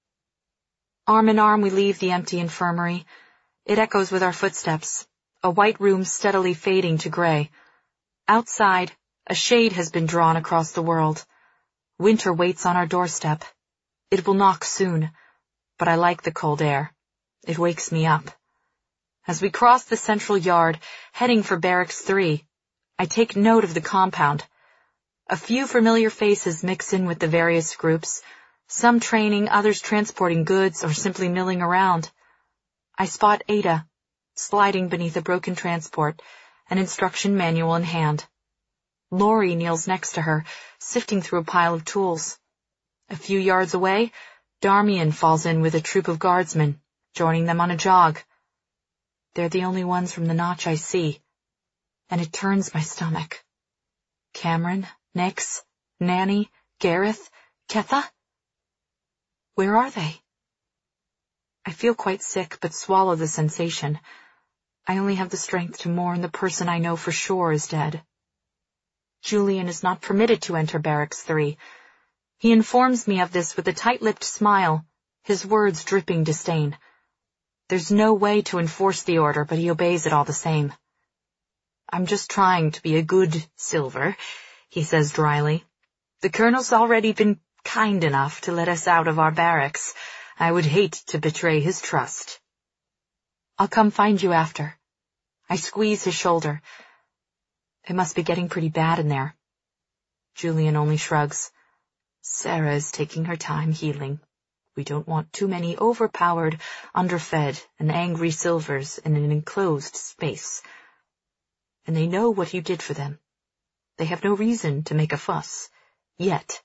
Arm in arm we leave the empty infirmary. It echoes with our footsteps, a white room steadily fading to gray. Outside, a shade has been drawn across the world. Winter waits on our doorstep. It will knock soon, but I like the cold air. It wakes me up. As we cross the central yard, heading for Barracks 3, I take note of the compound. A few familiar faces mix in with the various groups, some training, others transporting goods or simply milling around. I spot Ada, sliding beneath a broken transport, an instruction manual in hand. Lori kneels next to her, sifting through a pile of tools. A few yards away, Darmian falls in with a troop of guardsmen, joining them on a jog. They're the only ones from the Notch I see, and it turns my stomach. Cameron, Nix, Nanny, Gareth, Ketha? Where are they? I feel quite sick, but swallow the sensation. I only have the strength to mourn the person I know for sure is dead. Julian is not permitted to enter Barracks 3. He informs me of this with a tight-lipped smile, his words dripping disdain. There's no way to enforce the order, but he obeys it all the same. I'm just trying to be a good Silver, he says dryly. The Colonel's already been kind enough to let us out of our barracks. I would hate to betray his trust. I'll come find you after. I squeeze his shoulder. It must be getting pretty bad in there. Julian only shrugs. Sarah is taking her time healing. We don't want too many overpowered, underfed, and angry Silvers in an enclosed space. And they know what you did for them. They have no reason to make a fuss. Yet.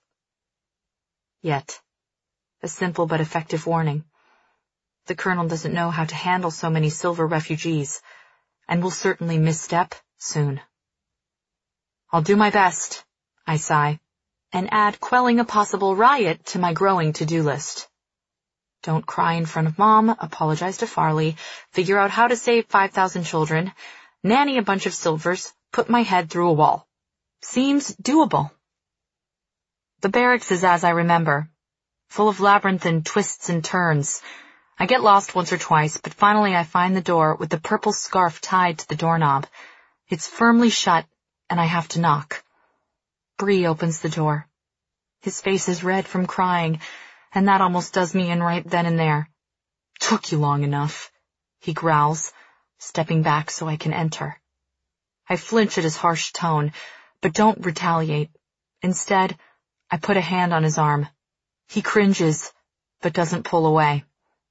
A simple but effective warning. The Colonel doesn't know how to handle so many Silver refugees, and will certainly misstep soon. I'll do my best, I sigh, and add quelling a possible riot to my growing to-do list. Don't cry in front of Mom, apologize to Farley, figure out how to save 5,000 children, nanny a bunch of Silvers, put my head through a wall. Seems doable. The barracks is as I remember, full of labyrinthine twists and turns. I get lost once or twice, but finally I find the door with the purple scarf tied to the doorknob. It's firmly shut, and I have to knock. Bree opens the door. His face is red from crying, and that almost does me in right then and there. Took you long enough, he growls, stepping back so I can enter. I flinch at his harsh tone, but don't retaliate. Instead, I put a hand on his arm. He cringes, but doesn't pull away.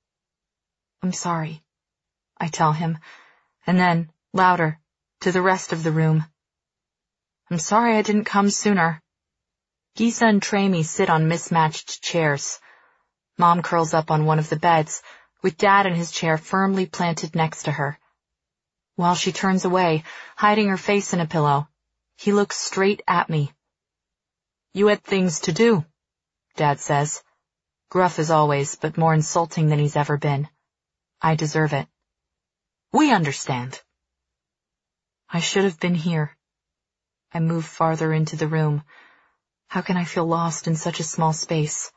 I'm sorry, I tell him, and then, louder, to the rest of the room. I'm sorry I didn't come sooner. Gisa and Tramy sit on mismatched chairs. Mom curls up on one of the beds, with Dad in his chair firmly planted next to her. While she turns away, hiding her face in a pillow, he looks straight at me. You had things to do, Dad says. Gruff as always, but more insulting than he's ever been. I deserve it. We understand. I should have been here. I move farther into the room. How can I feel lost in such a small space?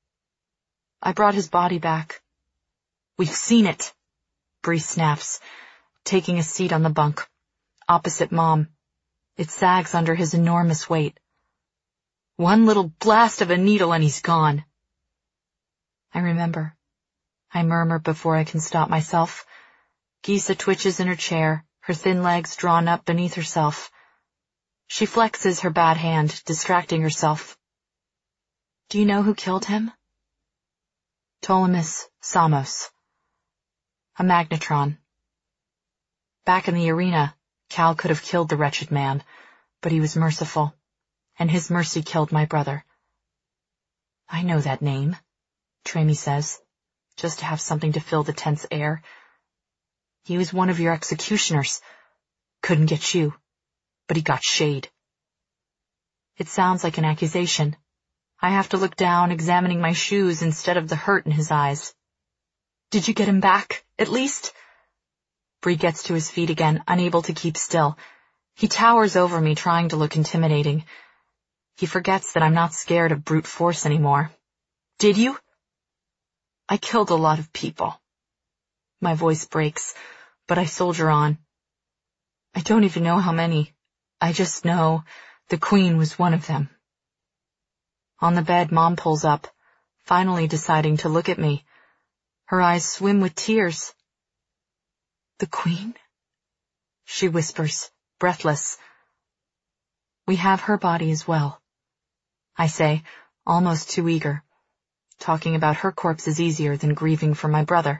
I brought his body back. We've seen it, Bree snaps, taking a seat on the bunk, opposite Mom. It sags under his enormous weight. One little blast of a needle and he's gone. I remember. I murmur before I can stop myself. Gisa twitches in her chair, her thin legs drawn up beneath herself. She flexes her bad hand, distracting herself. Do you know who killed him? Ptolemus Samos. A magnetron. Back in the arena, Cal could have killed the wretched man, but he was merciful, and his mercy killed my brother. I know that name, Tramy says, just to have something to fill the tense air. He was one of your executioners. Couldn't get you, but he got Shade. It sounds like an accusation. I have to look down, examining my shoes instead of the hurt in his eyes. Did you get him back, at least? Bree gets to his feet again, unable to keep still. He towers over me, trying to look intimidating. He forgets that I'm not scared of brute force anymore. Did you? I killed a lot of people. My voice breaks, but I soldier on. I don't even know how many. I just know the Queen was one of them. On the bed, Mom pulls up, finally deciding to look at me. Her eyes swim with tears. The Queen? She whispers, breathless. We have her body as well, I say, almost too eager. Talking about her corpse is easier than grieving for my brother.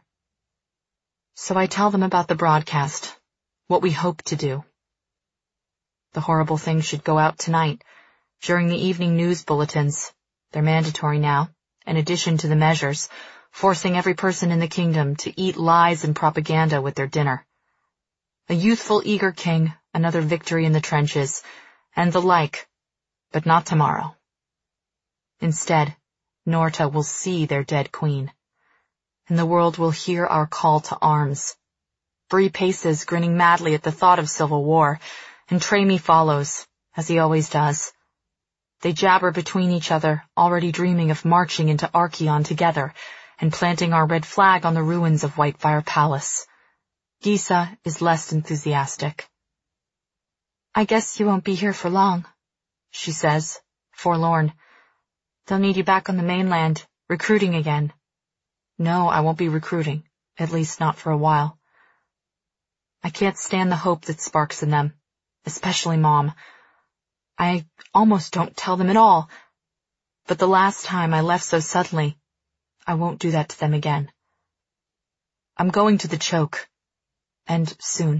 So I tell them about the broadcast, what we hope to do. The horrible thing should go out tonight, during the evening news bulletins. They're mandatory now, in addition to the measures, forcing every person in the kingdom to eat lies and propaganda with their dinner. A youthful, eager king, another victory in the trenches, and the like, but not tomorrow. Instead, Norta will see their dead queen, and the world will hear our call to arms. Bree paces, grinning madly at the thought of civil war, and Tramy follows, as he always does. They jabber between each other, already dreaming of marching into Archeon together and planting our red flag on the ruins of Whitefire Palace. Gisa is less enthusiastic. "I guess you won't be here for long," she says, forlorn. "They'll need you back on the mainland, recruiting again." "No, I won't be recruiting, at least not for a while. I can't stand the hope that sparks in them, especially Mom. I almost don't tell them at all, but the last time I left so suddenly, I won't do that to them again. I'm going to the choke, and soon."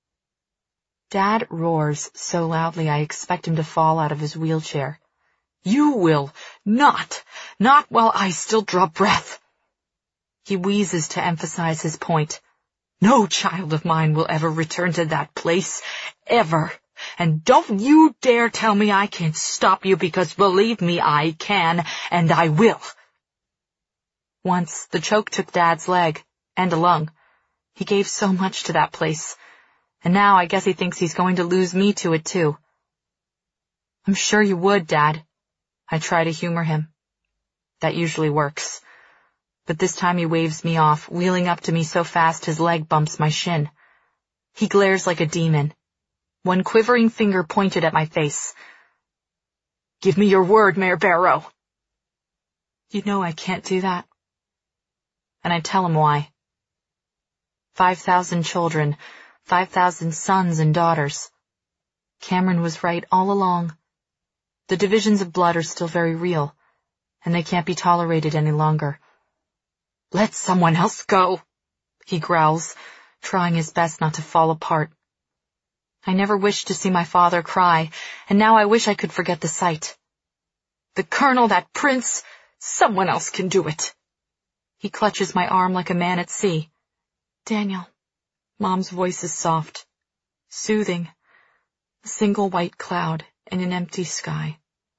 Dad roars so loudly I expect him to fall out of his wheelchair. "You will not while I still draw breath." He wheezes to emphasize his point. "No child of mine will ever return to that place, ever. And don't you dare tell me I can't stop you, because believe me, I can, and I will." Once, the choke took Dad's leg, and a lung. He gave so much to that place, and now I guess he thinks he's going to lose me to it too. "I'm sure you would, Dad." I try to humor him. That usually works. But this time he waves me off, wheeling up to me so fast his leg bumps my shin. He glares like a demon, one quivering finger pointed at my face. "Give me your word, Mayor Barrow." "You know I can't do that." And I tell him why. 5,000 children, 5,000 sons and daughters. Cameron was right all along. The divisions of blood are still very real, and they can't be tolerated any longer. "Let someone else go," he growls, trying his best not to fall apart. I never wished to see my father cry, and now I wish I could forget the sight. "The Colonel, that prince, someone else can do it." He clutches my arm like a man at sea. "Daniel." Mom's voice is soft, soothing, a single white cloud in an empty sky.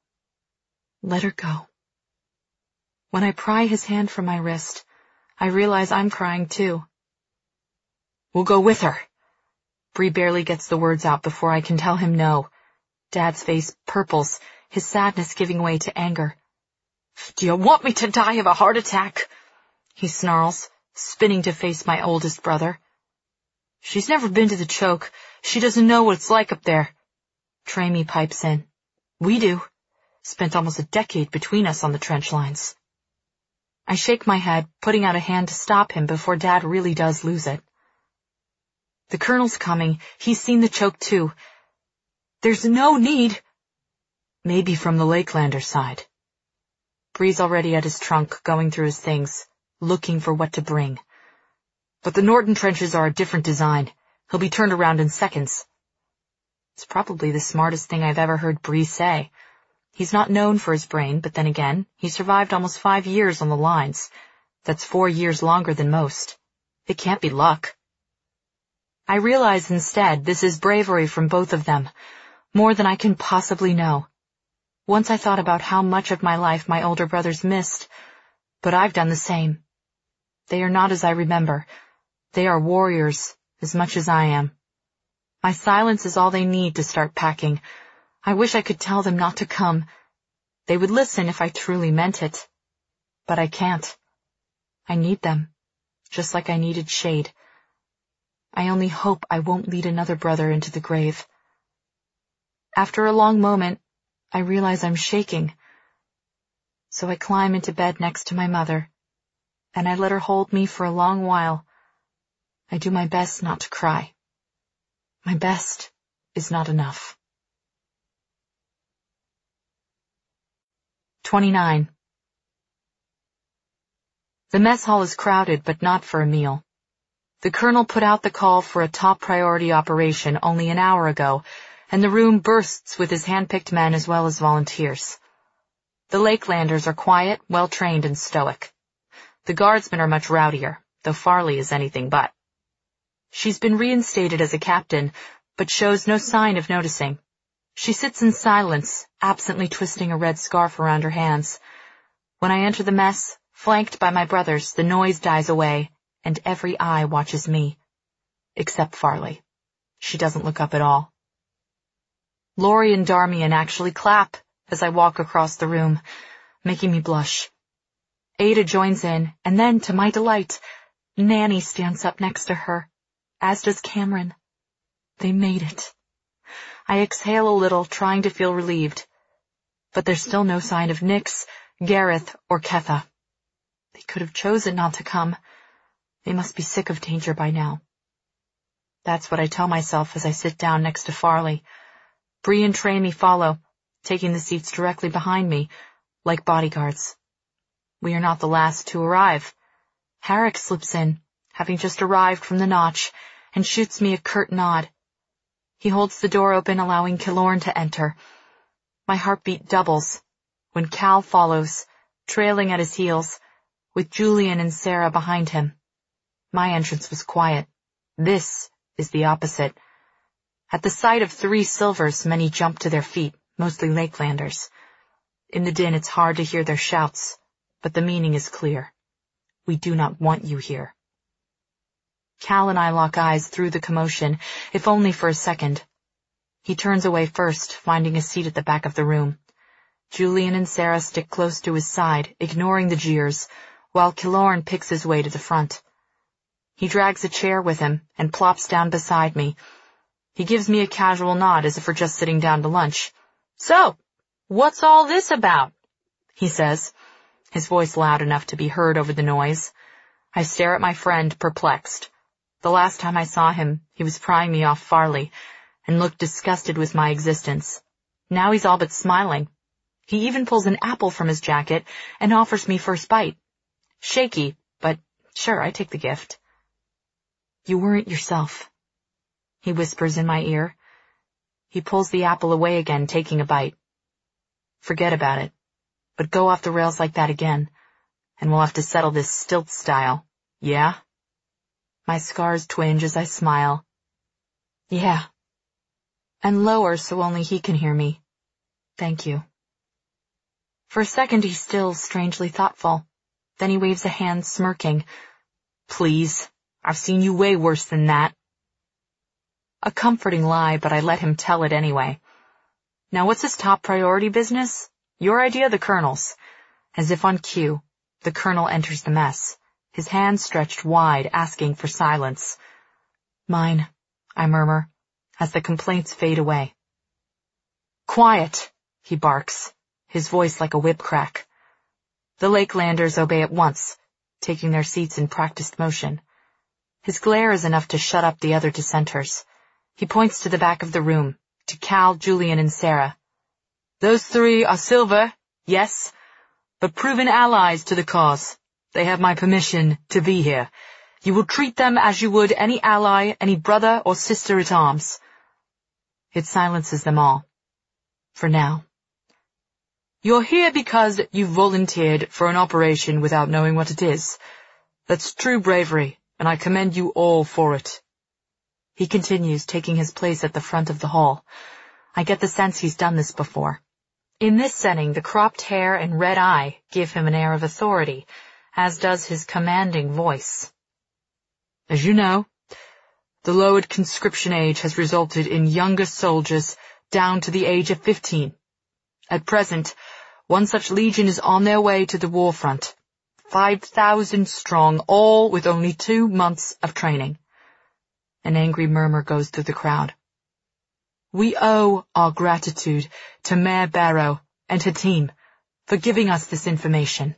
"Let her go." When I pry his hand from my wrist, I realize I'm crying too. "We'll go with her." Bree barely gets the words out before I can tell him no. Dad's face purples, his sadness giving way to anger. "Do you want me to die of a heart attack?" he snarls, spinning to face my oldest brother. "She's never been to the choke. She doesn't know what it's like up there." Tramy pipes in. "We do. Spent almost a decade between us on the trench lines." I shake my head, putting out a hand to stop him before Dad really does lose it. "The Colonel's coming. He's seen the choke too. There's no need." "Maybe from the Lakelander side." Bree's already at his trunk, going through his things, looking for what to bring. "But the Norton trenches are a different design. He'll be turned around in seconds." It's probably the smartest thing I've ever heard Bree say. He's not known for his brain, but then again, he survived almost 5 years on the lines. That's 4 years longer than most. It can't be luck. I realize instead this is bravery from both of them, more than I can possibly know. Once I thought about how much of my life my older brothers missed, but I've done the same. They are not as I remember. They are warriors, as much as I am. My silence is all they need to start packing. I wish I could tell them not to come. They would listen if I truly meant it. But I can't. I need them, just like I needed Shade. I only hope I won't lead another brother into the grave. After a long moment, I realize I'm shaking. So I climb into bed next to my mother, and I let her hold me for a long while. I do my best not to cry. My best is not enough. 29. The mess hall is crowded, but not for a meal. The Colonel put out the call for a top priority operation only an hour ago, and the room bursts with his hand-picked men as well as volunteers. The Lakelanders are quiet, well-trained, and stoic. The guardsmen are much rowdier, though Farley is anything but. She's been reinstated as a captain, but shows no sign of noticing. She sits in silence, absently twisting a red scarf around her hands. When I enter the mess, flanked by my brothers, the noise dies away, and every eye watches me. Except Farley. She doesn't look up at all. Laurie and Darmian actually clap as I walk across the room, making me blush. Ada joins in, and then, to my delight, Nanny stands up next to her, as does Cameron. They made it. I exhale a little, trying to feel relieved. But there's still no sign of Nix, Gareth, or Ketha. They could have chosen not to come. They must be sick of danger by now. That's what I tell myself as I sit down next to Farley. Bree and Traemy follow, taking the seats directly behind me, like bodyguards. We are not the last to arrive. Harrick slips in, having just arrived from the Notch, and shoots me a curt nod. He holds the door open, allowing Killorn to enter. My heartbeat doubles when Cal follows, trailing at his heels, with Julian and Sarah behind him. My entrance was quiet. This is the opposite. At the sight of 3 Silvers, many jump to their feet, mostly Lakelanders. In the din, it's hard to hear their shouts, but the meaning is clear. We do not want you here. Cal and I lock eyes through the commotion, if only for a second. He turns away first, finding a seat at the back of the room. Julian and Sarah stick close to his side, ignoring the jeers, while Killorn picks his way to the front. He drags a chair with him and plops down beside me. He gives me a casual nod as if we're just sitting down to lunch. "So, what's all this about?" he says, his voice loud enough to be heard over the noise. I stare at my friend, perplexed. The last time I saw him, he was prying me off Farley, and looked disgusted with my existence. Now he's all but smiling. He even pulls an apple from his jacket and offers me first bite. Shaky, but sure, I take the gift. "You weren't yourself," he whispers in my ear. He pulls the apple away again, taking a bite. "Forget about it, but go off the rails like that again, and we'll have to settle this stilt style, yeah?" My scars twinge as I smile. "Yeah." And lower so only he can hear me. "Thank you." For a second he's still strangely thoughtful. Then he waves a hand, smirking. "Please, I've seen you way worse than that." A comforting lie, but I let him tell it anyway. "Now what's his top priority business? Your idea, the Colonel's." As if on cue, the Colonel enters the mess, his hands stretched wide, asking for silence. "Mine," I murmur, as the complaints fade away. "Quiet," he barks, his voice like a whip crack. The Lakelanders obey at once, taking their seats in practiced motion. His glare is enough to shut up the other dissenters. He points to the back of the room, to Cal, Julian, and Sarah. "Those 3 are Silver, yes, but proven allies to the cause. They have my permission to be here. You will treat them as you would any ally, any brother or sister at arms." It silences them all. For now. "You're here because you volunteered for an operation without knowing what it is. That's true bravery, and I commend you all for it." He continues, taking his place at the front of the hall. I get the sense he's done this before. In this setting, the cropped hair and red eye give him an air of authority, as does his commanding voice. "As you know, the lowered conscription age has resulted in younger soldiers down to the age of 15. At present, one such legion is on their way to the war front, 5,000 strong, all with only 2 months of training." An angry murmur goes through the crowd. "We owe our gratitude to Mayor Barrow and her team for giving us this information."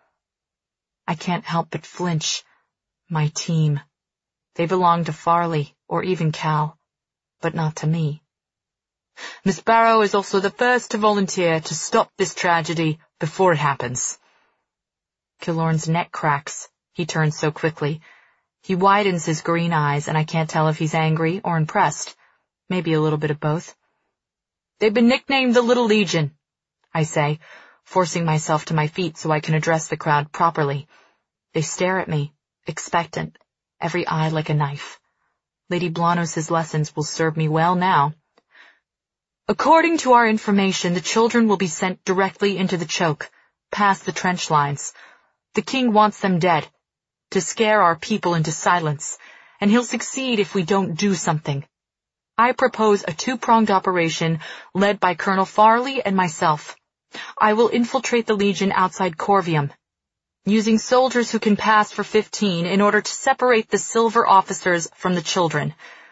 I can't help but flinch. My team. They belong to Farley, or even Cal, but not to me. "Miss Barrow is also the first to volunteer to stop this tragedy before it happens." Killorn's neck cracks. He turns so quickly. He widens his green eyes, and I can't tell if he's angry or impressed. Maybe a little bit of both. "They've been nicknamed the Little Legion," I say, forcing myself to my feet so I can address the crowd properly. They stare at me, expectant, every eye like a knife. Lady Blanos's lessons will serve me well now. "According to our information, the children will be sent directly into the choke, past the trench lines. The king wants them dead, to scare our people into silence, and he'll succeed if we don't do something. I propose a 2-pronged operation led by Colonel Farley and myself. I will infiltrate the Legion outside Corvium, using soldiers who can pass for 15 in order to separate the silver officers from the children.